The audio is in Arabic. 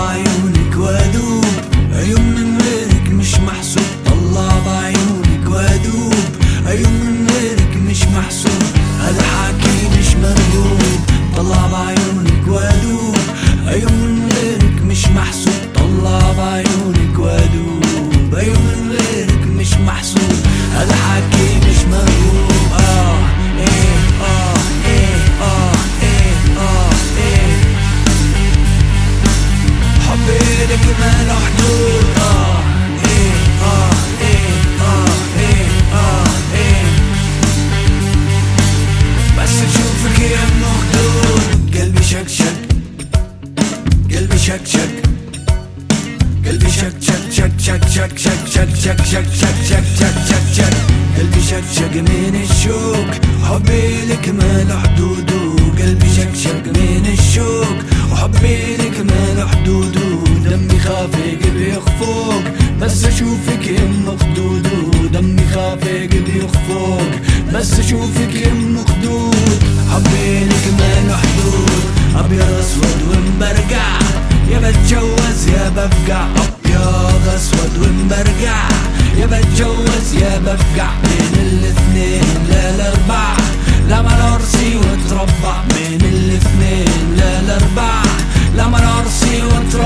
بعيونك وادوب، عيون من غيرك مش محسوب. طلع بعيونك وادوب، عيون من غيرك مش محسوب. هذا حكي مش مرغوب. طلع بعيونك وادوب، عيون من غيرك مش محسوب. طلع بعيونك وادوب، عيون من غيرك مش محسوب. هذا حكي مش مرغوب. حبي لك ما له حدود. بس اشوفك يا ام خدود. قلبي شك شك، قلبي شك شك، قلبي شك شك شك شك شك شك شك شك شك شك شك شك شك شك. قلبي شك شك من الشوق. حبي لك ما له حدود. قلبي شك شك من الشوق، وحبي لك ما له حدود. دمي خافق بيخفوق بس اشوفك ام خدود. دمي خافق بيخفوق بس اشوفك ام خدود. حبي لك ما له حدود. ابيض اسود ومبرقع، يا بتجوز يا بفقع. ابيض اسود ومبرقع، يا بتجوز يا بفقع. من الاثنين للاربع، لا مرارسي وتربع. من الاثنين للاربع، لا مرارسي وتربع.